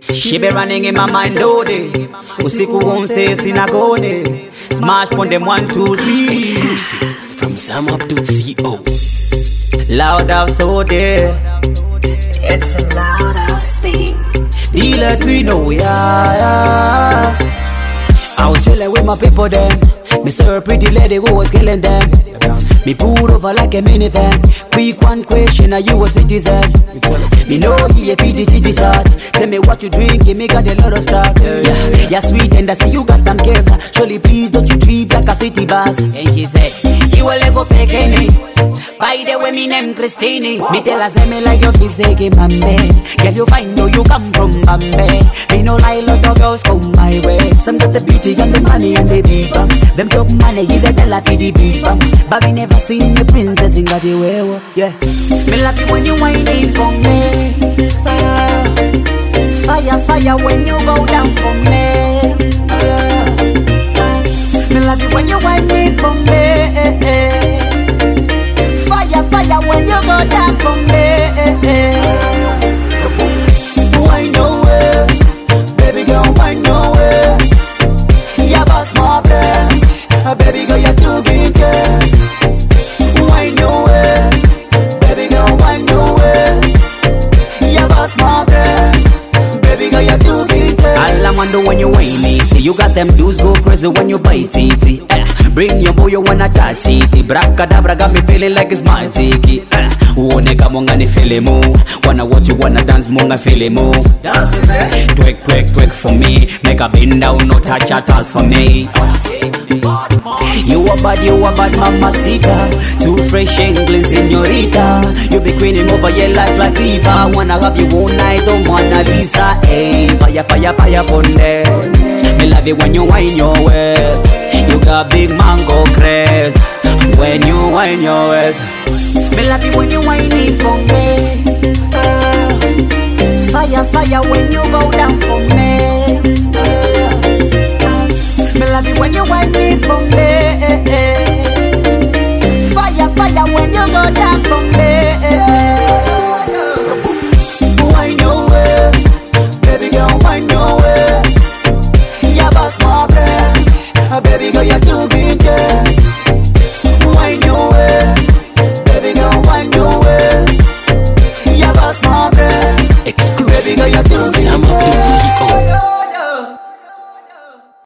She be running in my mind all day. Usiku wonse sinagone. Smash on them 1, 2, 3. Exclusive from SamUp.co. Loud house all day. It's a loud house thing. Dealer we know yeah. I was chilling with my people then. Me saw a pretty lady who was killing them. Me pulled over like a minivan. Quick one question, are you a citizen? Me know he a PDG chart. Tell me what you drink, me got a lot of stock. Yeah, you're sweet and I see you got them girls. Surely please don't you treat like a city bus. And she said, you will go pick any. By the way, me name Christine. Me tell her say me like your physique, mambe. Girl, you find know you come from Bombay. Me no lie, lot of girls come my way. Some got the beauty and the money and the big bang. Them talk money is a tell her for the big bang. But me never seen the princess in got the way. Yeah, me love it when you whining for me. Fire, fire when you go down for me. Me love it when you whining for me. Fire, fire when you go down for me. Wind your waist, baby girl, wind your waist. You bust my brains, baby girl, you're too big. Wind your waist, baby girl, wind your waist. You bust my brains, baby girl, you're too big. All I wonder when you whine it, see you got them dudes go crazy when you bite it. Bring your boy, you wanna touch it. Bracadabra got me feeling like it's magic. Uoneka monga ni feel mo. Wanna watch you wanna dance monga feel mo. Twerk, twerk, twerk for me. Make a bend down, no touch your toes for me. You a bad mamacita. Too fresh English señorita. You be queening over here like Latifah. Wanna have you all night, don't wanna Lisa. Hey, fire, fire, fire, ponde. Me love it when you whine your waist. You got big mango craze when you whine your waist. Me love it when you whine it for me. Fire, fire when you go down for me. Me love it when you whine it for me. Fire, fire when you go down for me.